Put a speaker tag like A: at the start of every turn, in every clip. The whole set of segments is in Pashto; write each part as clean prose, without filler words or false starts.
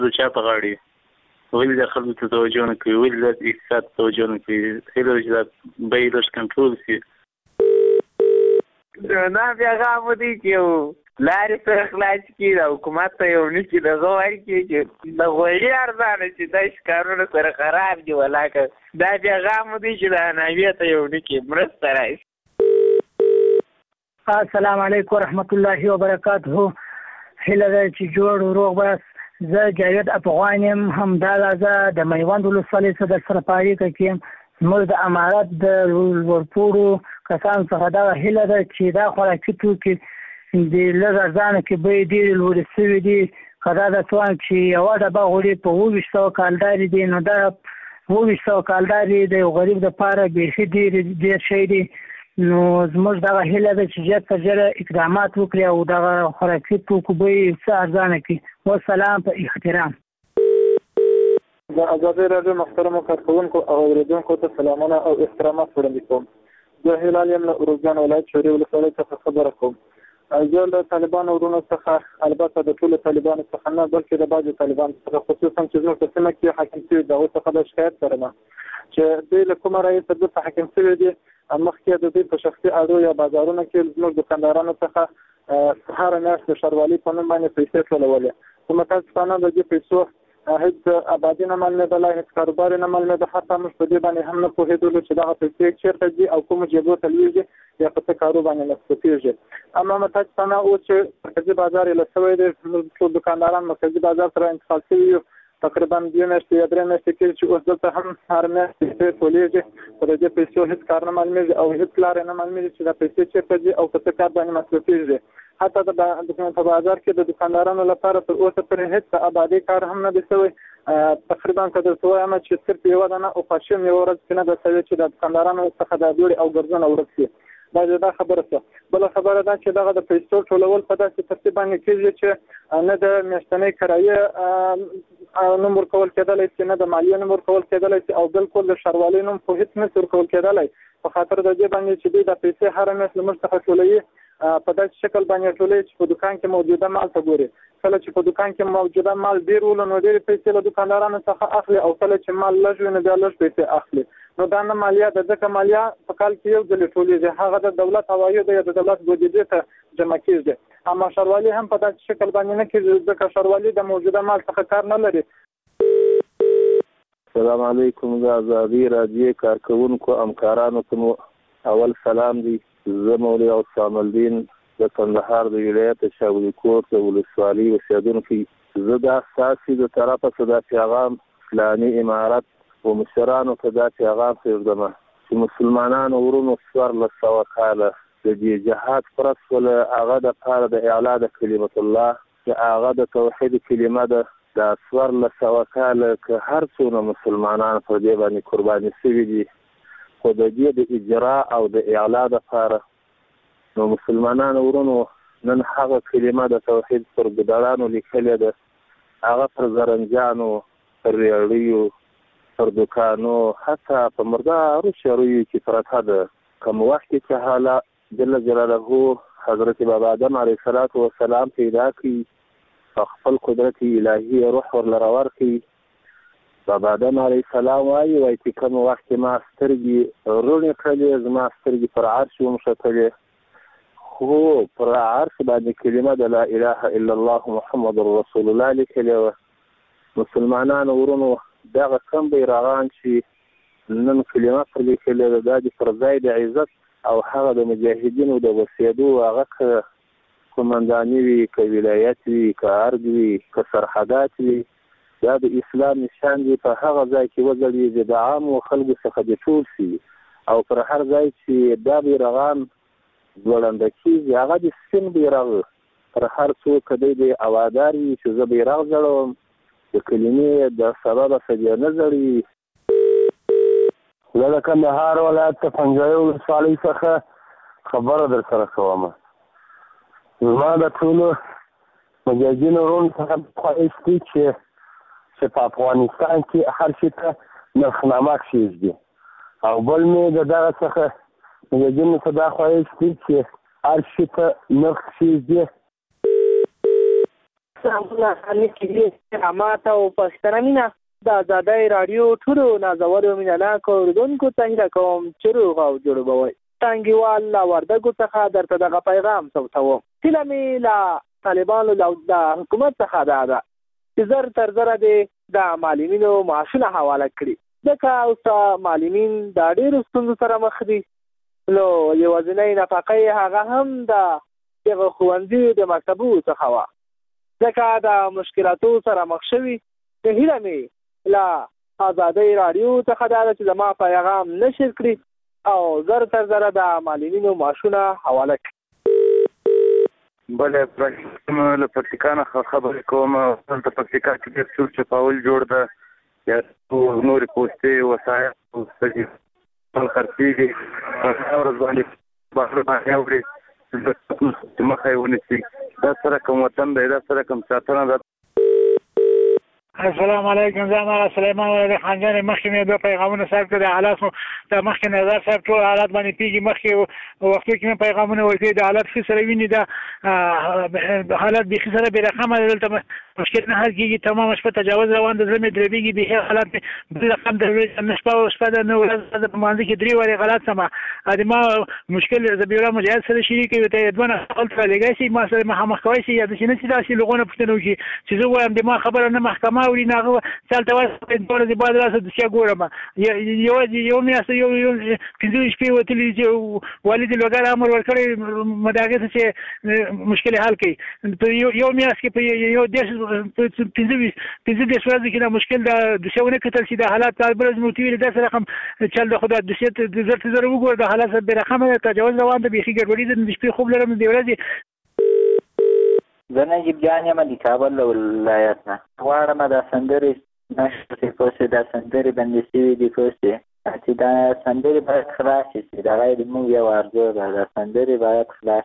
A: د چا په غاړه ولې د خلکو ته توجه نه کوي، ولې د اقتصاد توجه نه کوي، هیله چې دا بیې لږ کنټرول شي.
B: نه پیغام دی چې لارې سره خلاص کړي، د حکومت ته یو نشي دغه ورکړي چې د غوړي ارزانه چې داسې کارونه سره خراب دي. ولاکه دا پیغام دی چې د حنابیه ته یو نکي مرسته راشي.
C: السلام علیکم ورحمت الله وبرکاته. هیله ده چې جوړ و روغ بس. زه جاوید افغان یم، همداله زه د میوند ولسوالۍ څخه در سره په اړیکه کې یم. زموږ د امارت د ورپوړو کسانو څخه دغه هیله ده چې دا خوراکي توکي د لږ ارزانه کې بیې ډېرې لوړې شوي دي. که دا درته وایم چې یوه ډبه غوړي په 2700 کالدارې دي، نو دا 2700 کالدارې د یو غریب دپاره بیخي ډېر شی دی. نو زموږ دغه هیله ده چې ژر تر ژره اقدامات وکړي او دغه خوراکي توکو بیې څه ارزانه کړي. والسلام په احترام.
D: د ازادۍ راډیو محترمو کارکوونکو او اورېدونکو ته سلامونه او احترامات وړاندې کوم. زه هلال یم له اروزګان ولایت شوري ولسوالۍ څخه خبره کوم. زه له طالبانو ورونو څخه، البته د ټولو طالبانو څخه نه بلکې د بعضو طالبانو څخه، خصوصا چې زموږ په سیمه کې حاکم شوي د هغوی څخه د شکایت لرم چې دوی له کومه رایې څخه دلته حاکم شوي دي. مخکې د دوی په شخصي اډو یا بازارونو کې زموږ دکاندارانو څخه هره میاشت د ښاروالۍ په نوم باندې پیسې ټولولې، خو متاسفانه د دې پیسو هیڅ آبادي نه معلومېدله، هیڅ کاروبار نه معلومېده. حتی موږ په دې باندې هم نه پوهېدلو چې دغه پیسې چېرته ځي او کومو جېبو ته لوېږي یا په څه کارو باندې مصرفېږي. اما متاسفانه اوس چې مرکزي بازار یې له شوی دی، ټول دکانداران مرکزي بازار سره انتقال شوي یو، تقریبا 2 میاشتې یا 3 میاشتې کېږي چې اوس دلته هم هر میاشت پیسې ټولېږي، خو د دې پیسو هېڅ کار نه معلومېږي او هېڅ لارې نه معلومېږي چې دا پیسې چېرته ځي او په څه کار باندې مصرفېږي. حتی په بازار کې د دکاندارانو لپاره تر اوسه پورې هېڅ آبادي کار هم نه دی شوی. تقریبا که درته وایم چې صرف یوه دانه اوپاشن یوه ورځ کې نه ده شوې چې د دکاندارانو څخه دا دوړې او ګرځونه ورک شي. دا خبره شوه. بله خبره ده چې دغه د پیسو ټولول په داسې ترتیب باندې کېږي چې نه د میاشتنۍ کرایې نوم ورکول کېدلی شي، نه د مالیې نوم ورکول کېدلی شي او بالکل د ښاروالۍ نوم خو هېڅ نشي ورکول کېدلی، په خاطر د دې باندې چې دوی دا پیسې هره میاشت له موږ څخه ټولوي په داسې شکل باندې ټولوي چې په دکان کې موجوده مال ته ګوري. کله چې په دکان کې موجوده مال ډېر ولو نو ډېرې پیسې له دکاندارانو څخه اخلي او کله چې مال لږ وي نو بیا لږ پیسې اخلي. نو دا نه مالیه ده، ځکه مالیه په کال کې یو ځلې ټولېږي، هغه د دولت عوایدو یا د دولت بودیجې ته جمع کېږي. اما ښاروالي هم په داسې شکل باندې نه کېږي، ځکه ښاروالي د موجوده مال څخه کار نه لري.
E: السلام علیکم. د ازادۍ راډیو کارکوونکو همکارانو ته مو اول سلام دی. زه مولوي حسام الدین د کندهار د ولایت شاولیکوټ د ولسوالۍ اوسېدونکی. زه دا ستاسې د طرفه څه دا پیغام فلاني امارت و مشرانو ته دا پیغام پرېږدم چې مسلمانانو ورونو 1400 کاله د دې جهاد فرض کړله، هغه دپاره د اعلا د کلمت الله چې هغه د توحید کلمه ده. دا 1400 کاله که هر څونه مسلمانان پر دې باندې قرباني شوي دي، خو د دې د اجرا او د اعلا دپاره نو مسلمانانو ورونو نن هغه کلمه د توحید پر ګدړانو لیکلې ده، هغه پر زرنجانو، پر ریاړیو، پر دوکانو، حتی په مردارو شریو کې پرته ده. کوم وخت چې حالا جل جلاله حضرت بابا آدم علیه السلام پیدا کړي، خپل قدرت الهي روح ورلره ورکړي. بابا آدم علیه السلام وایي چې کوم وخت ما سترګې روڼې کړلې، زما سترګې پر عرش ومښتلې، خو پر عرش باندې کلمه د لا اله الا الله محمد رسول الله لیکلې وه. مسلمانانو ورونو دغه کم بیرغان چې نن کلمه پر لیکلې ده، دا د پر ځای د عزت او هغه د مجاهدینو د وسیدو هغه که قمنداني وي، که ولایت وي، که ارګ وي، که سرحدات وي، دا د اسلام نشان دی. په هغه ځای کې وځلېږي، د عامو خلکو څخه د ټول شي او پر هر ځای چې دا بیرغان ځوړنده کېږي، هغه د سپین بیرغ پر هر څوک که دی د اوادار وي چې زه بیرغ ځړوم، د کلمې د سببه سجه نه ځړي.
F: زه د کندهار ولایت د پنجوایي ولسوالۍ څخه خبره در سره کوم. زما د ټولو مجاهدینو ورونو څخه خواهش دی چې په افغانستان کې هر شي ته نرخنامه کښېږدي، او بل مې د دغه څخه مجاهدینو ته دا خواهش دی چې هر شي ته نرخ کښېږدي.
D: احترامات او پښتنمینه د آزادۍ رادیو ټولو نازولو مینهناکو اورېدونکو ته هیله کوم چې روغ او جوړ به وئ. ټانګیوال له وردګو څخه درته دغه پیغام ثبتوم. هیله مې له طالبانو د حکومت څخه دا ده چې زر تر زره دې د معلمینو معاشونه حواله کړي، ځکه اوس معلمین د ډېرو ستونزو سره مخ دي. نو یوازینۍ نفقه یې هغه هم د دغه ښوونځیو د مکتبو څخه وه، ځکه د مشکلاتو سره مخ شوي. هیله مې له آزادۍ رادیو څخه دا ده چې زما پیغام نشر کړي او زر تر زره د معلمینو معاشونه حواله کړي.
E: بله له پکتیکا نه خبرې کوم. دلته پکتیکا کې ډېر چور چپاول جوړ ده، یا نورې پوستې وسایل خرڅېږي، ورځ باندې بهر باندې اوري مخه یې ونیسي. دا سره کوم وطن دی، دا سره کوم ساتنه ده.
C: السلام علیکم، زه ما سلیمان ولی خانجان. مخکې مې دوه پیغامونه صاحب کړه، د حالات د مخکې نظر صاحب ټول حالات باندې پیږي. مخکې وختو کې مې پیغامونه ورکړي د حالات ښه سره ویني، د حالات بیخي سره بې رقمه دلته مشکل نه حل کېږي. تمامه شپه تجاوز روان د زړه مې دربېږي، بیخي حالات مې بل رقم د نه شپه ده نه ورځ ده، په مانځه کې 3 وارې غلط سمه د ما مشکل زبیرا مجاهد سره شریک وي، ته دوه نه خپل سره لګی شي، ما سره مخامخ کوی شي، یا داسې نه چې داسې لغونه پوښتنه وکړي چې زه وایم د ما خبره نه محکمه اوري نه هغه چلته وایي دوه ورځې بعد راسه دوسیه ګورم. یوازې یو میاشت یو 15 شپې وتلي چې والد لوګر امر ورکړی مداغې ته چې مشکل حل کړي. په یو میاشت کې په یو 15 ورځې کې دا مشکل د دوسیه ونه کتل چې د حالات کار برز نو تیویل داسې رقم چل د خدا دوسیه ته زر وګوره، د حالات بې رقمه تجاوز روان ده، بیخي ګډوډي ده. د شپې خوب لرم د ورځې.
B: زه نجیب جان یم د کابل له ولایت نه. غواړم دا سندرې نشرې پوسې، دا سندرې بندې شوي دي پوسې، چې دا سندرې باید خلاصې شي. دغه یې زموږ یو ارزو ده، دا سندرې باید خلاص.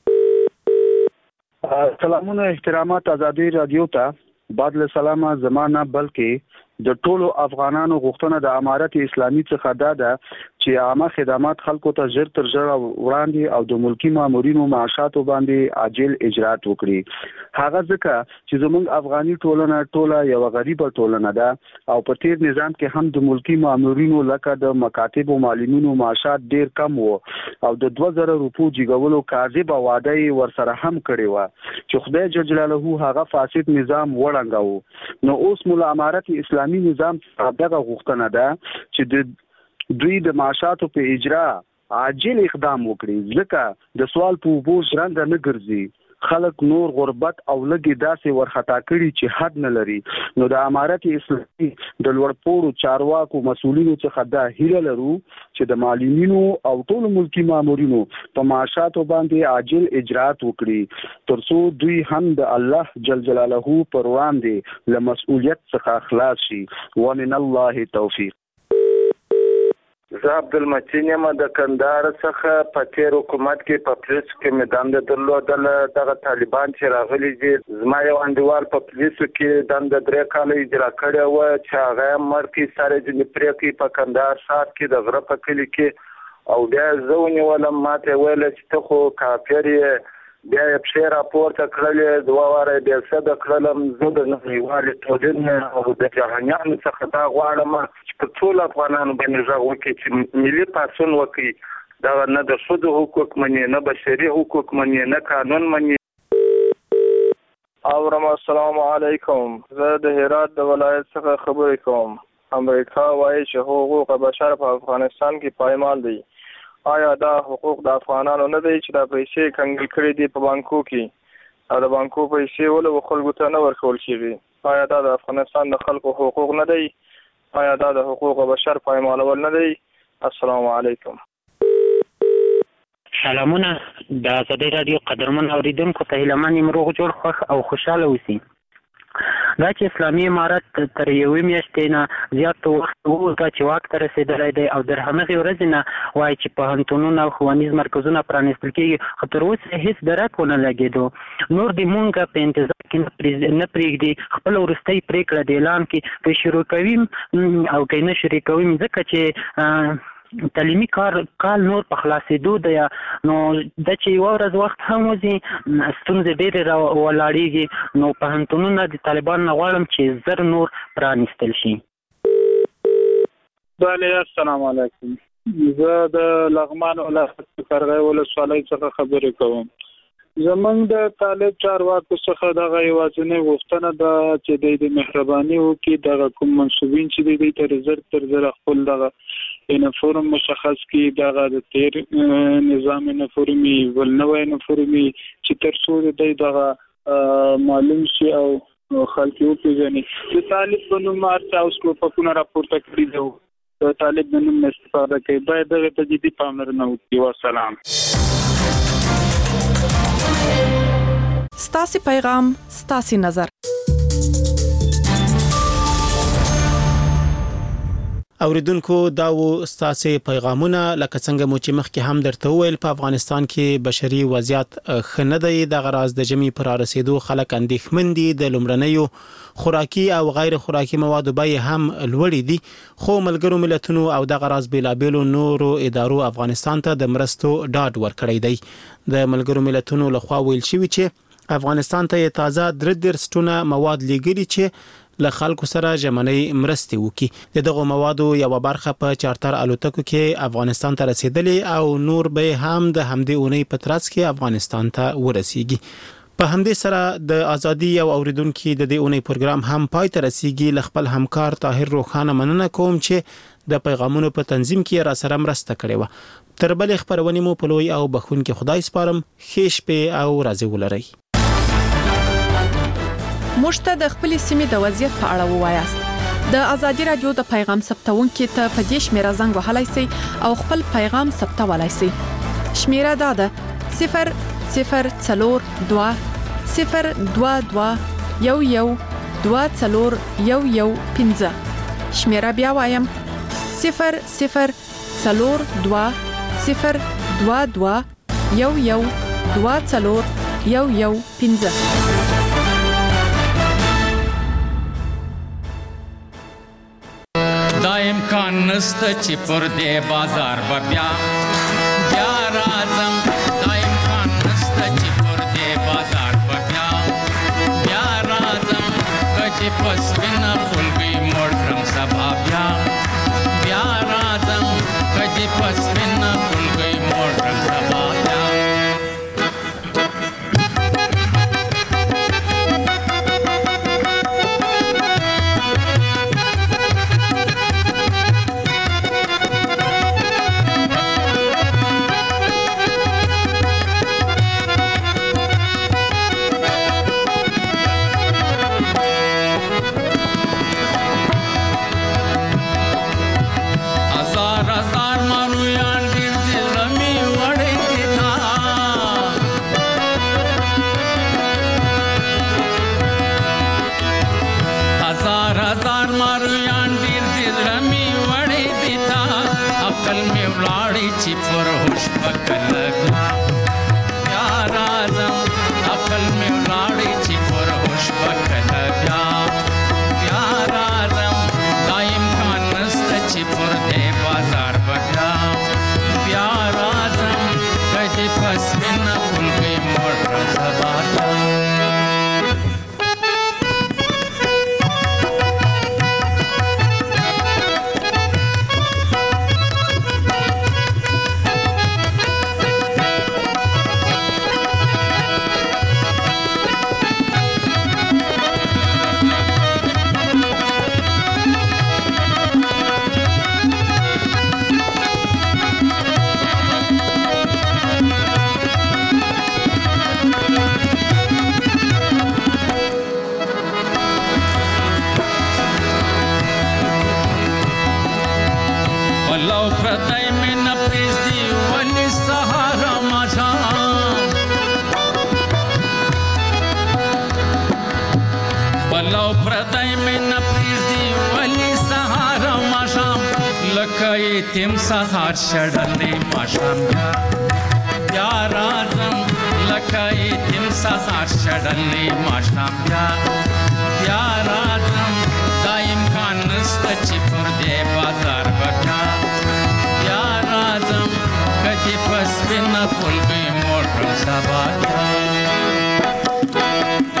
G: سلامونه احترامات آزادۍ رادیو ته. بعد له سلامه زمانه بلکې د ټولو افغانانو غوښتنه د امارت اسلامي څخه دا ده چې عامه خدمات خلکو ته ژر تر ژره وړاندې او د ملکی مامورینو معاشاتو باندې عاجل اجرات وکړي. هغه ځکه چې زموږ افغاني ټولنه ټوله یو غریبه ټولنه ده او په تیر نظام کې هم د ملکی مامورینو لکه د مکاتب او معلمینو معاشات ډیر کم وو او د 2000 روپو جګولو کاذبه وعده یې ورسره هم کړې وه چې خدای جل جلاله هغه فاسد نظام وړانداوه. نو اوس مولا امارت اسلامي نظام دغه غوښتنه ده چې د دوی د معاشاتو په اجرا عاجل اقدام وکړي، ځکه د سوال په اوبو ژرنده نه ګرځي. خلک نور غربت او لګي داسې ورخطا کړي چې حد نه لري. نو د امارت اسلامي د لوړپوړو چارواکو مسؤلینو څخه دا هیله لرو چې د معلمینو او ټولو ملکی مامورینو په معاشاتو باندې عاجل اجرات وکړي، ترڅو دوی هم د الله جل جلاله پر وړاندې له مسؤلیت څخه خلاص شي. ومن الله توفیق.
E: زه عبدالمتین یم د کندهار څخه. په تیر حکومت کې په پولیسو کې مې دنده درلودله. دغه طالبان چې راغلي دي، زما یو انډیوال په پولیسو کې دنده 3 کاله اجرا کړې وه چې هغه یې مړ کړي، سر یې ځینې پرې کړي په کندهار ښار کې د غره په کلي کې. او بیا زه ونیولم، ما ته یې ویله چې ته خو کافر یې. بیا یې پښې راپورته کړلې، 2 واره یې بیا سده کړلم. زه د نړیوالې ټولنې او د جهانیانو څخه دا غواړم چې په ټولو افغانانو باندې غږ وکړي چې ملي پاڅون وکړي. دغه نه د ښځو حقوق مني، نه بشري حقوق مني، نه قانون مني.
D: اورم. السلام علیکم. زه د هرات د ولایت څخه خبرې کوم. امریکا وایي چې حقوق بشر په افغانستان کې پایمال دي. آیا دا حقوق د افغانانو نه دی چې دا پیسې کنګل کړي دي په بانکو کې، او د بانکو پیسې ولې خلکو ته نه ورکول کېږي؟ آیا دا د افغانستان د خلکو حقوق نه دی؟ آیا دا د حقوق بشر پایمالول نه دی؟ السلام علیکم.
H: سلامونه. د آزادۍ رادیو قدرمن اوریدونکو ته هیله من یم روغ جوړ خوښ او خوشحاله اوسئ. دا چې اسلامي امارت تر 1 میاشتې نه زیات وخت وروسته چې واک ته رسېدلی دی او در همغې ورځې نه وایي چې پوهنتونونه او ښوونیز مرکزونه پرانیستل کېږي، خو تر اوسه هېڅ درک ونه لګېدو. نور د مونږ په انتظار کې نه پرېږدي، خپله وروستۍ پرېکړه د اعلان کې که شروع کوي او که نه شروع کوي، ځکه چې تعلیمي کال نور په خلاصېدو دی نو د چې یو ورځ وخت هم وځي ستونزې ډېرې ولاړېږي نو پوهنتونونه د طالبانو نه غواړم چې زر نور پرانیستل شي.
D: السلام علیکم. زه د لغمان ولایت قرغې ولسوالۍ څخه خبرې کوم. زمونږ د طالب چارواکو څخه دغه یوازینۍ غوښتنه ده چې د مهرباني وکړي دغه کوم منصوبین چې دوی ته تر زر خپل دغه یونیفورم مشخص کړي دغه د تیر نظام یونیفورمي ول نوې یونیفورمي چې تر څو دوی دغه معلوم شي او خلک یې وپېژني. د طالب په نوم هر اوس ټوپکونه راپورته کړي دي د طالب په نوم استفاده کوي باید دغه ته جدي پاملرنه وکړي. والسلام.
I: ستاسي پیغام ستاسي نظر.
J: اوریدونکو دا و ستاسي پیغامونه لکه څنګه مو چې مخکې هم درته وویل په افغانستان کې بشري وضعیت ښه نه دی. د غراز د جمی پر رسیدو خلک اندېښمن دي. د لومړنیو خوراکي او غیر خوراکي موادو بیې هم لوړې دي خو ملګرو ملتونو او د غراز بیلابېلو نورو ادارو افغانستان ته د مرستو ډاډ ورکړی دی. د ملګرو ملتونو لخوا ویل شوی چې افغانستان ته تازه 3 ټونه مواد لېږلي چې له خلکو سره ژمنۍ مرستې وکړي. دغه موادو یو برخه په چارتر الوتکو کې افغانستان ته رسیدلې او نور به هم د همدې اونۍ په ترڅ کې افغانستان ته ورسیږي. په همدې سره د ازادي او اوریدونکو د دې اونۍ پروګرام هم پای ته رسیږي. خپل همکار طاهر روخانه مننه کوم چې د پیغامونو په تنظیم کې را سره مرسته کړې و. تر بل خبرونه مو په لوی او بخونکي خدای سپارم. خیش په او راځي ولري.
I: مشته د خپل سیمې د وضعیت په اړه ووایاست. د ازادي رادیو د پیغام ثبتونکو ته په دې شمیره زنګ وهلای شئ او خپل پیغام ثبتولای شئ. شمیره دا ده 0042 022 112415. شمیره بیا وایم 0042 022 112415.
K: دا امکان نسته چې پر دې بازار بیا راځم. دا امکان نسته چې پر دې بازار بیا راځم. کچې پس وینا فلګي موړ کړم سبا بیا راځم. کچې پس وینا فلګي موړ کړم سبا تم سهار شړلې ماشام بیا راځم. لکه تم سهار شړلې ماشام بیا راځم. دا امکان نسته چې پر دې بازار بیا سپینا خلګي موټر سبا